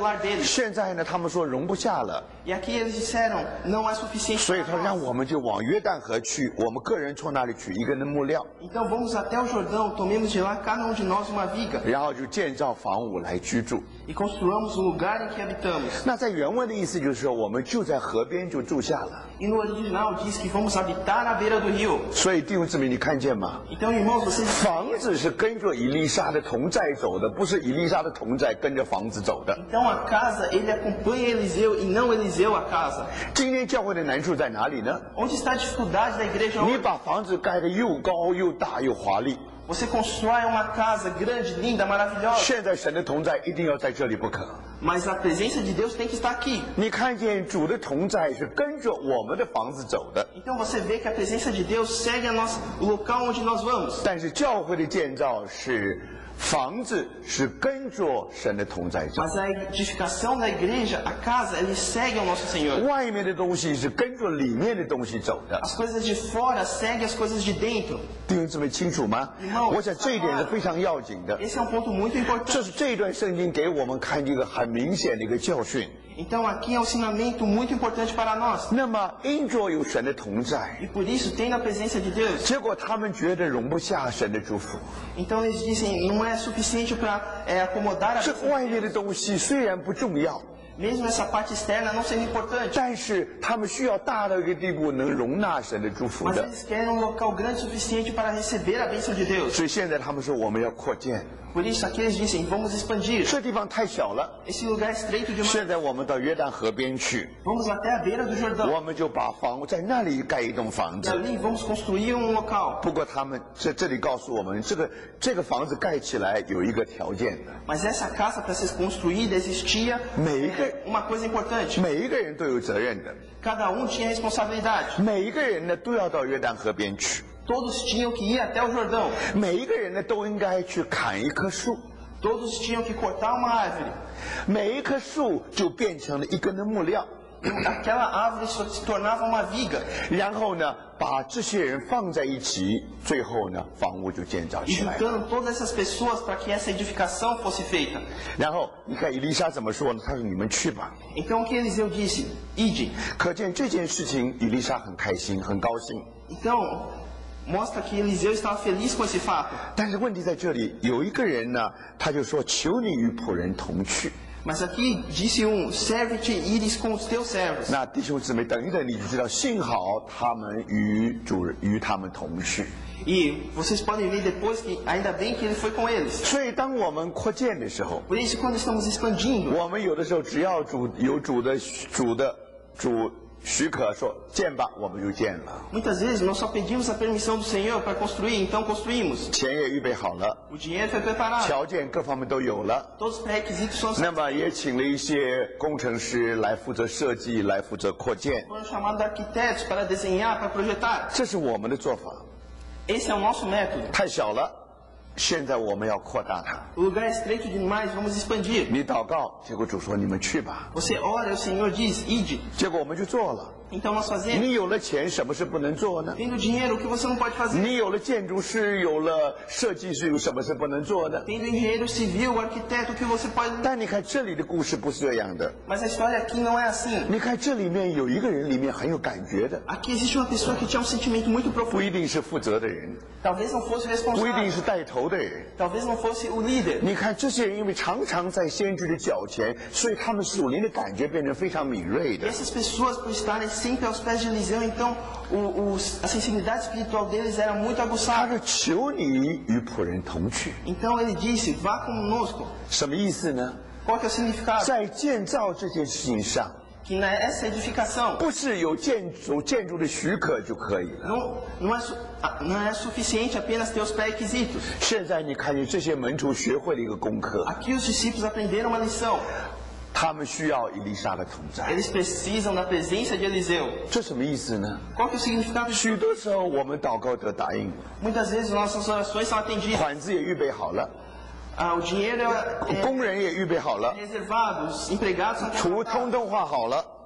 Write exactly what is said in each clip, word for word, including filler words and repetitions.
lar deles. 现在呢，他们说容不下了， E aqui eles disseram, não é suficiente 所以 para 说让 nós. 我们就往约旦河去，我们个人从那里取一根的木料， Então vamos até o Jordão, tomemos de lá cada um de nós uma viga 然后就建造房屋来居住。 e construamos o lugar em que habitamos. 那在原文的意思就是说，我们就在河边就住下了。 E no original diz que vamos habitar na beira do rio. 所以弟兄姊妹，你看见吗？ Então, irmãos, vocês 房子是跟着以利沙的同在走的，不是以利沙的同在跟着房子走的。 Então a casa, ele acompanha Eliseu e não Eliseu a casa. 今天教会的难处在哪里呢？ Onde está a dificuldade da igreja 你 hoje? 把房子盖得又高又大又华丽， Você constrói uma casa grande, linda, maravilhosa, 现在神的同在一定要在这里不可。 mas a presença de Deus tem que estar aqui. 你看见主的同在是跟着我们的房子走的， Então você vê que a presença de Deus segue a nossa, o local onde nós vamos. 但是教会的建造是房子是跟着神的同在走， Mas a edificação da igreja, a casa, ele segue ao nosso Senhor. 外面的东西是跟着里面的东西走的。 As coisas de fora seguem as coisas de dentro. 弟兄姊妹清楚吗？我想这一点是非常要紧的。 Esse é um ponto muito 这 importante. 是这一段圣经给我们看一个很明显的一个教训。 Então aqui é um ensinamento muito importante para nós. 那么因着有神的同在， E por isso, tendo a presença de Deus, 结果他们觉得容不下神的祝福。 então eles dizem, não é suficiente para é, acomodar a 这 presença 外 de 面的 Deus. 东西虽然不重要， Mesmo essa parte externa não sendo importante. 但是他们需要大到一个地步能容纳神的祝福 Mas 的。 eles querem um local grande o suficiente para receber a bênção de Deus. 所以现在他们说我们要扩建， Por isso aqui eles dizem, vamos expandir. 这地方太小了。 Esse lugar é estreito demais. 现在我们到约旦河边去， Vamos até a beira do Jordão. 我们就把房屋在那里盖一栋房 E 子。 ali vamos construir um local. 不过他们在这里告诉我们，这个这个房子盖起来有一个条件的， Mas essa casa, para ser construída, existia Meio- uma coisa importante. 每一个人都有责任的， Cada um tinha responsabilidade. 每一个人呢都要到约旦河边去， Todos tinham que ir até o Jordão. 每一个人呢都应该去砍一棵树， Todos tinham que cortar uma árvore. 每一棵树就变成了一根的木料， Aquela árvore se tornava uma viga. 然后呢把这些人放在一起，最后呢房屋就建造 E 起来了。 juntando todas essas pessoas para que essa edificação fosse feita. 然后你看以利沙怎么说呢？他说你们去吧。 Então o que Eliseu disse? Ide. 可见这件事情以利沙很开心，很高兴。 Então, mostra que Eliseu estava feliz com esse fato. 但是问题在这里，有一个人呢，他就说：“求你与仆人同去。 Mas aqui disse um, serve-te ires com os teus servos. ” 那弟兄姊妹，等一等你就知道，幸好他们与主与他们同去。 E vocês podem ver depois que ainda bem que ele foi com eles. 所以当我们扩建的时候， Por isso, quando estamos expandindo, 我们有的时候只要主有主的主的主许可说建吧，我们就建了， muitas vezes nós só pedimos a permissão do Senhor para construir, então construímos. 钱也预备好了， O dinheiro foi preparado, 条件各方面都有了。 todos os pré-requisitos foram 那么也请了一些工程师来负责设计，来负责扩建， foram chamados arquitetos para desenhar, para projetar. 这是我们的做法。 Esse é o nosso método. 太小了，现在我们要扩大它。 O lugar é estreito demais, vamos expandir. 你祷告，结果主说你们去吧， Você ora e o Senhor diz, ide. 结果我们就做了。 Então nós fazemos. 你有了钱，什么事不能做呢？ Tendo dinheiro, o que você não pode fazer? 你有了建筑师，有了设计师，有什么事不能做呢？ Tendo engenheiro civil, arquiteto, o que você pode... 但你看这里的故事不是这样的。 Mas a história aqui não é assim. 你看这里面有一个人，里面很有感觉的， Aqui existe uma pessoa que tinha um sentimento muito 不 profundo. 一定是负责的人， Talvez não fosse o 不一定 responsável. 是带头的人。 Talvez não fosse o líder. 你看这些人，因为常常在先知的脚前，所以他们属灵的感觉变得非常敏锐 E 的。 essas pessoas, por estarem sempre aos pés de Eliseu, então o, o, a sensibilidade espiritual deles era muito 他 aguçada. 说：“求你与仆人同去。 Então ele disse, vá conosco. ” 什么意思呢？ Qual que é o significado? 在建造这件事情上， Que nessa edificação 不是有建筑建筑的许可就可以了。 não, não, é, su- ah, não é suficiente apenas ter os pré-requisitos. 现在你看见这些门徒学会了一个功课， Aqui os discípulos aprenderam uma lição. 他们需要以利沙的同在。 Eles precisam da presença de Eliseu. 这什么意思呢？ Qual que é o significado disso? 许多时候我们祷告得答应， Muitas vezes nossas orações são atendidas. 款子也预备好了， Ah, o dinheiro é, 工人也预备好了， é reservado, os empregados são 图通 contratados, 通画好了，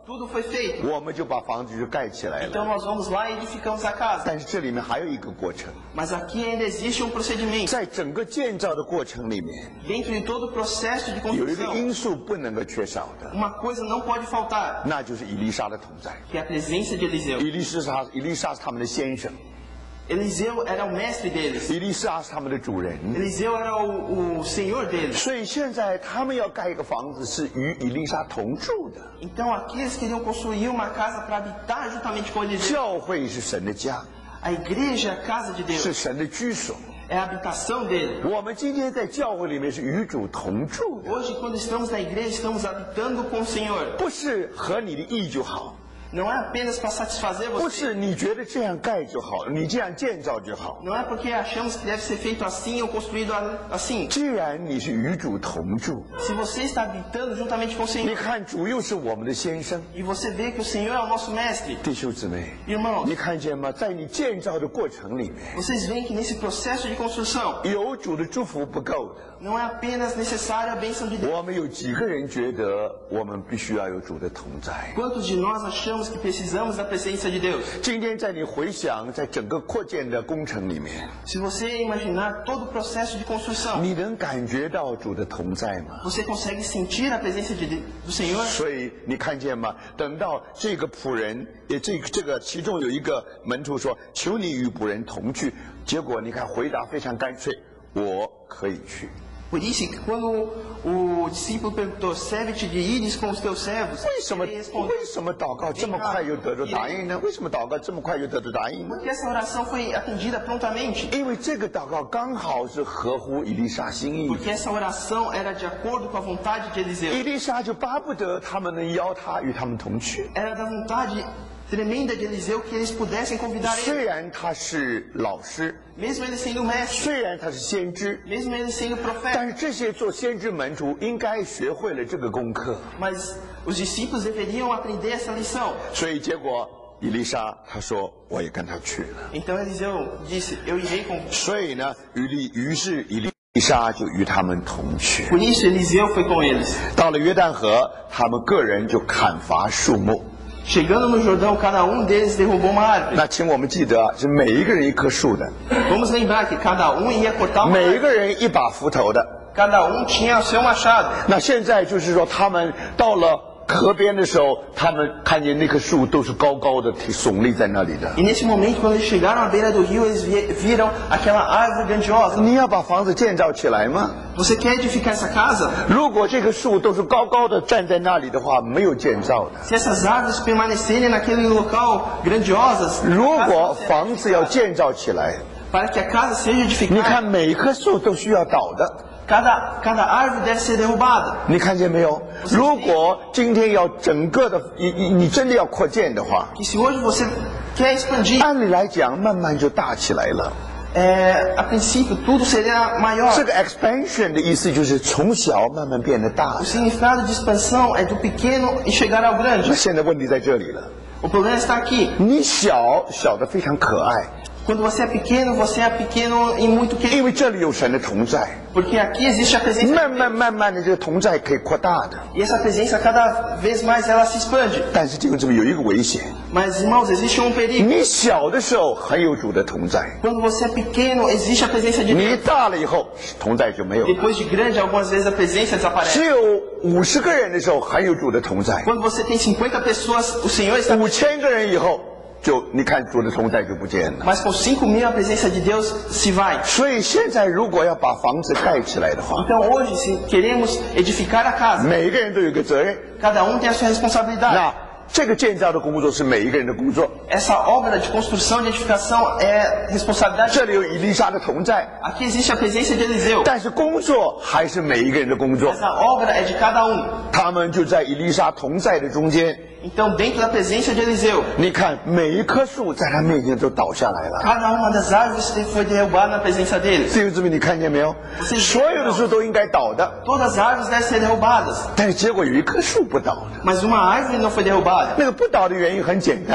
tudo foi feito. 我们就把房子就盖起来 Então 了。 nós vamos lá e edificamos a casa. 但是这里面还有一个过程， Mas aqui ainda existe um procedimento. 在整个建造的过程里面， Dentro de todo o processo de 有一个 construção, 因素不能够缺少的， uma coisa não pode faltar, 那就是以利沙的同在。 que é a presença de Eliseu. 以利沙，以利沙是他们的先生， Eliseu era o mestre deles. 以利沙是他们的主人。 Eliseu era o, o senhor deles. 所以现在他们要盖一个房子，是与以利沙同住的。 Então aqui eles queriam construir uma casa para habitar juntamente com Eliseu. 教会是神的家， A igreja é a casa de 是 Deus, 神的居所。 é a habitação dele. 我们今天在教会里面是与主同住的， Hoje, quando estamos na igreja, estamos habitando com o Senhor. 不是合你的意就好， Não é apenas para satisfazer 不 você. 是你觉得这样盖就好，你这样建造就好。 Não é porque achamos que deve ser feito assim ou construído assim. 既然你是与主同住， Se você está habitando juntamente com o 你 Senhor, 看主又是我们的先生， e você vê que o Senhor é o nosso mestre, 弟兄姊妹， irmãos, 你看见吗？在你建造的过程里面， vocês veem que nesse processo de construção 有主的祝福不够的。 não é apenas necessária a bênção de Deus. 我们有几个人觉得我们必须要有主的同在？ Quantos de nós achamos que precisamos da presença de Deus? 今天在你回想，在整个扩建的工程里面， Se você imaginar todo o processo de construção, 你能感觉到主的同在吗？ você consegue sentir a presença de, do Senhor? 所以你看见吗？等到这个仆人，也这个这个其中有一个门徒说：“求你与仆人同去。”结果你看回答非常干脆：“我可以去。” Por isso que quando o discípulo perguntou, serve-te de ires com os teus servos, 为什么 ele respondeu, 为什么祷告这么快就得到答应呢？为什么祷告这么快就得到答应呢？ porque essa oração foi atendida prontamente. 因为这个祷告刚好是合乎以利沙心意。 Porque essa oração era de acordo com a vontade de 以 Eliseu. 利沙就巴不得他们能邀他与他们同去。 Era da vontade tremenda de Eliseu que eles pudessem convidar 虽 ele. 然他是老师， Mesmo ele sendo mestre, 虽然他是先知， mesmo ele sendo profeta. 但是这些做先知门徒应该学会了这个功课。 Mas os discípulos deveriam aprender essa lição. 所以结果以利沙他说我也跟他去了。 Então Eliseu disse, eu irei com... 所以呢，于利于是以利沙就与他们同去。 Por isso Eliseu foi com eles. 到了约旦河，他们个人就砍伐树木。 Chegando no Jordão, cada um deles derrubou uma árvore. 那请我们记得啊，是每一个人一棵树的， Vamos lembrar que cada um ia cortar uma 每一 árvore. 个人一把斧头的。 Cada um tinha o seu machado. 那现在就是说，他们到了河边的时候，他们看见那棵树都是高高的耸立在那里的。 E nesse momento, quando eles chegaram à beira do rio, eles vi- viram aquela árvore grandiosa. 你要把房子建造起来吗？ Você quer edificar essa casa? 如果这棵树都是高高的站在那里的话，没有建造的。 Se essas árvores permanecerem naquele local grandiosas, 如 a 果 casa 房子要建造起来， para que a casa seja 你 edificada, 看每一棵树都需要倒的。 cada, cada árvore deve ser derrubada. 你看见没有？如果今天要整个的，你你你真的要扩建的话， Que se hoje você quer expandir, 按理来讲，慢慢就大起来了。 é, a princípio tudo seria maior. 这个 expansion 的意思就是从小慢慢变得大 O。significado de expansão é do pequeno e chegar ao 那 grande. 现在问题在这里了， O problema está aqui. 你小小的非常可爱， Quando você é pequeno, você é pequeno e muito 因 querido. 为这里有神的同在， Porque aqui existe a presença 慢慢慢慢的这个同在可以扩大的。 e essa presença cada vez mais ela se expande. 但是弟兄姊妹有一个危险， Mas irmãos, existe um perigo. 你小的时候很有主的同在， Quando você é pequeno, existe a presença de 你 Deus. 大了以后同在就没有了。 Depois de grande, algumas vezes a presença 只 desaparece. 有五十个人的时候很有主的同在， Quando você tem cinquenta pessoas, o Senhor está 五千个人以后就你看主的同在就不见了。 Mas com cinco mil a presença de Deus se vai. 所以现在如果要把房子盖起来的话， Então hoje, se queremos edificar a casa, 每一个人都有一个责任。 cada um tem a sua responsabilidade. 那这个建造的工作是每一个人的工作。 Essa obra de construção e edificação é responsabilidade. 这里有以利沙的同在， Aqui existe a presença de Eliseu. 但是工作还是每一个人的工作。 Essa obra é de cada um. 他们就在以利沙同在的中间。 Então, dentro da presença de Eliseu, 你看每一棵树在他面前都倒下来了。 cada uma das árvores foi derrubada na presença deles. 弟兄姊妹，你看见没有？所有的树都应该倒的， Todas as árvores devem ser derrubadas, 但是结果有一棵树不倒的。 mas uma árvore não foi derrubada. 那个不倒的原因很简单，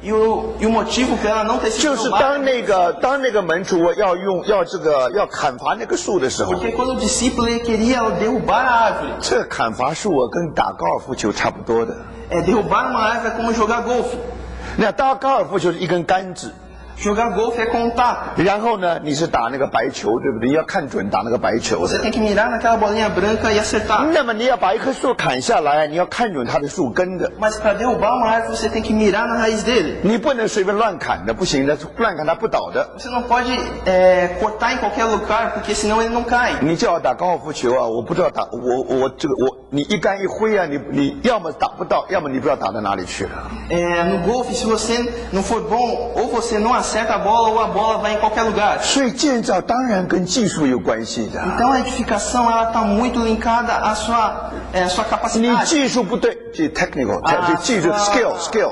E o, e o motivo para ela não ter sido 就是当那个当那个门徒要用要这个要砍伐那个树的时候， porque quando o discípulo ele queria derrubar a árvore. 这砍伐树啊，跟打高尔夫球差不多的。 É, derrubar uma árvore é como jogar golfe. 那打高尔夫球是一根杆子， Jogar golfe é com um taco. 然后呢，你是打那个白球，对不对？你要看准打那个白球 Você 的。 tem que mirar naquela bolinha branca e acertar. 那么你要把一棵树砍下来，你要看准它的树根的， Mas para derrubar uma árvore você tem que mirar na raiz dele. 你不能随便乱砍的，不行的，乱砍它不倒的。 Você não pode é, cortar em qualquer lugar, porque senão ele não cai. 你叫我打高尔夫球啊，我不知道打我我这个我你一杆一挥啊，你你要么打不到，要么你不知道打到哪里去了。 É, no golfe, se você não for bom, ou você não acerta a bola, ou a bola vai em qualquer lugar. 所以建造当然跟技术有关系的。 Então a edificação ela está muito linkada à sua, é, à sua 你 capacidade, 技术不对，这 technical， 啊这技术啊 skill skill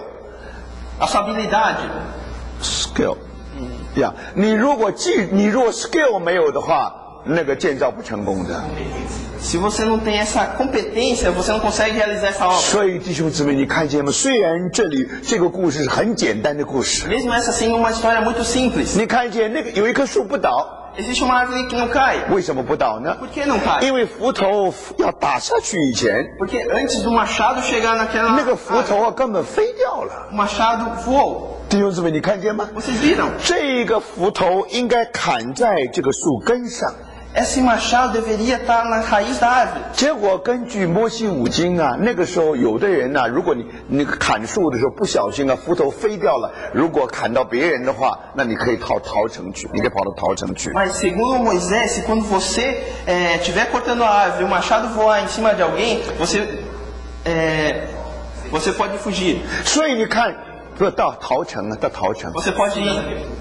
à sua habilidade. skill，呀，你如果技你如果 skill 没有的话，那个建造不成功的。 Se você não tem essa competência, você não consegue realizar essa obra. 所以弟兄姊妹，你看见吗？虽然这里这个故事是很简单的故事， Mesmo essa sendo uma história muito simples. 你看见那个有一棵树不倒， Existe uma árvore que não cai. 为什么不倒呢？ Por que não cai? 因为斧头要打下去以前， Porque antes do machado chegar naquela 那个斧 árvore, 头啊根本飞掉了。 o machado voou. 弟兄姊妹，你看见吗？ Vocês viram? 这个斧头应该砍在这个树根上。 Esse machado deveria estar na raiz da árvore. 结果根据摩西五经啊，那个时候有的人呐、啊，如果你你砍树的时候不小心啊，斧头飞掉了，如果砍到别人的话，那你可以逃逃城去，你可以跑到逃城去。 Mas segundo Moisés, se quando você estiver cortando a árvore e o machado voar em cima de alguém, você, é, você pode fugir. 所以你看，说到逃城啊，到逃城， Você pode ir,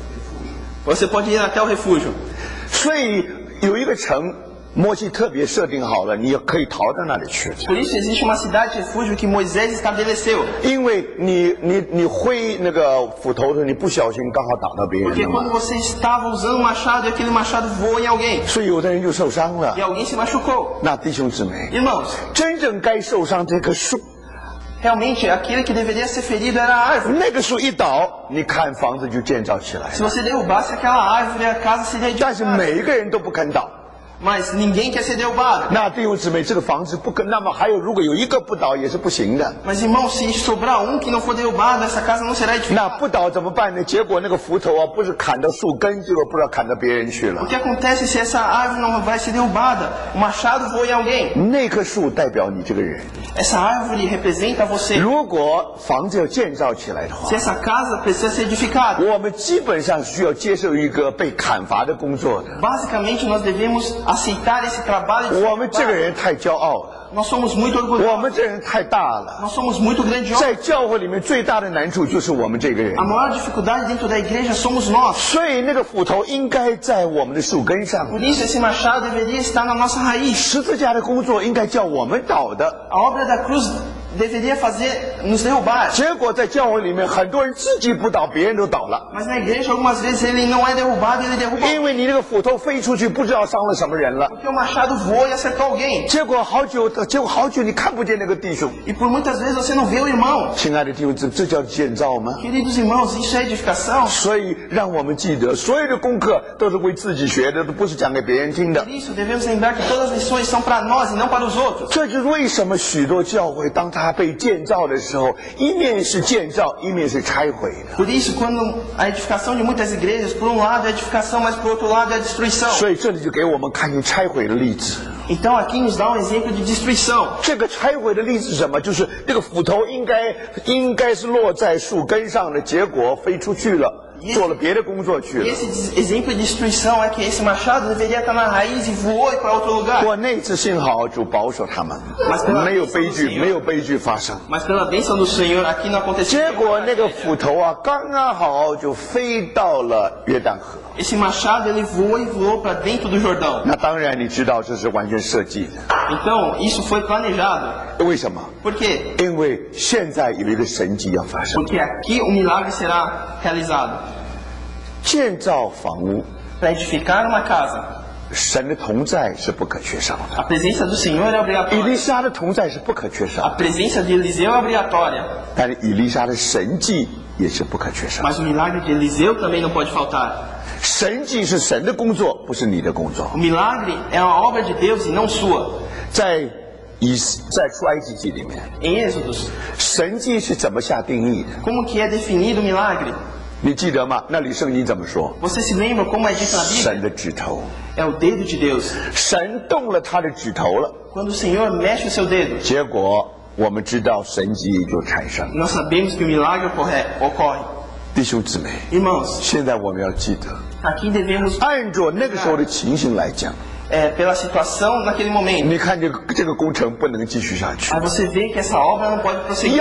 você pode ir até o refúgio. 所以有一个城，摩西特别设定好了，你也可以逃到那里去。 Por isso existe uma cidade de refúgio que Moisés estabeleceu. 因为你你你挥那个斧头的时候，你不小心刚好打到别人 Porque 了 quando 嘛， você estava usando o machado e aquele machado voou em alguém, 所以有的人就受伤了 e。alguém se machucou. 那弟兄姊妹， Irmãos, 真正该受伤这棵树， realmente aquele que deveria ser ferido era a árvore. 那个树一倒，你看房子就建造起来 Se 了。 você derrubasse aquela árvore, a casa seria 但是 edificada. 每一个人都不肯倒。 Mas ninguém quer ser derrubado. 那弟兄姊妹，这个房子不可，那么还有如果有一个不倒也是不行的。 Mas irmão, se sobrar um que não for derrubado, essa casa não será 那 edificada. 不倒怎么办呢？结果那个斧头啊，不是砍到树根，结果不知道砍到别人去了 O。que acontece se essa árvore não vai ser derrubada? O machado voa em alguém. 那棵树代表你这个人。 Essa árvore representa você. 如果房子要建造起来的话 Se，essa casa precisa ser edificada, 我们基本上需要接受一个被砍伐的工作的。 basicamente nós devemos aceitar esse trabalho de 我们这个 derrubar. 人太骄傲了， Nós somos muito 我 orgulhosos. 们这人太大了。 Nós somos muito grandiosos. 在教会里面最大的难处就是我们这个人 A，maior dificuldade dentro da igreja somos nós. 所以那个斧头应该在我们的树根上。 Por isso esse machado deveria estar na nossa raiz. 十字架的工作应该叫我们倒的， A obra da cruz deveria fazer nos derrubar. 结果在教会里面很多人自己不倒，别人都倒了。 Mas na igreja algumas vezes ele não é derrubado, ele derruba. 因为你那个斧头飞出去，不知道伤了什么人了。 Porque o machado voou e acertou alguém. 结果好久，结果好久你看不见那个弟兄。 E por muitas vezes você não vê o irmão. 亲爱的弟兄，这这叫建造吗？ Queridos irmãos, isso é edificação. 所以让我们记得，所有的功课都是为自己学的，都不是讲给别人听的 Por。isso devemos lembrar que todas as lições são para nós e não para os outros. 这就是为什么许多教会当它被建造的时候，一面是建造，一面是拆毁的。 Por isso, quando a edificação de muitas igrejas, por um lado é a edificação, mas por outro lado é a destruição. 所以这里就给我们看见拆毁的例子。 Então aqui nos dá um exemplo de destruição. 这个拆毁的例子是什么？就是这个斧头应该应该是落在树根上的，结果飞出去了，做了别的工作去 E 了。 esse des- exemplo de destruição é que esse machado deveria estar na raiz e voou para outro 不 lugar. 过那次幸好主保守他们，没有悲剧，没有悲剧发生。 Mas pela bênção do Senhor, aqui não aconteceu. 结果那个斧头啊，刚刚好就飞到了约旦河。 Esse machado ele voou e voou para dentro do Jordão. 那当然，你知道这是完全设计的。 Então isso foi planejado. 为什么？ Por quê? 因为现在有一个神迹要发生。 Porque aqui o milagre será realizado. 建造房屋， Para edificar uma casa, 神的同在是不可缺少的。 A presença do Senhor é 以 obrigatória. 利沙的同在是不可缺少 A 的， presença de Eliseu é obrigatória. 但是以利沙的神迹也是不可缺少的。 Mas o milagre de Eliseu também não pode faltar. 神迹是神的工作，不是你的工作 O。milagre é uma obra de Deus e não sua. 在以在出埃及记里面， Em Êxodos, 神迹是怎么下定义的？ como que é definido o milagre? 你记得吗？那里圣经怎么说？ Você se lembra como é dito na 神 Bíblia? 的指头， É o dedo de Deus. 神动了他的指头了， Quando o Senhor mexe o seu dedo, 结果我们知道神迹就产生。 nós sabemos que o milagre ocorre. ocorre. 弟兄姊妹， Irmãos, 现在我们要记得， aqui devemos, 按照那个时候的情形来讲， é, pela situação naquele momento. 你看这个这个工程不能继续下去 Aí。você vê que essa obra não pode prosseguir.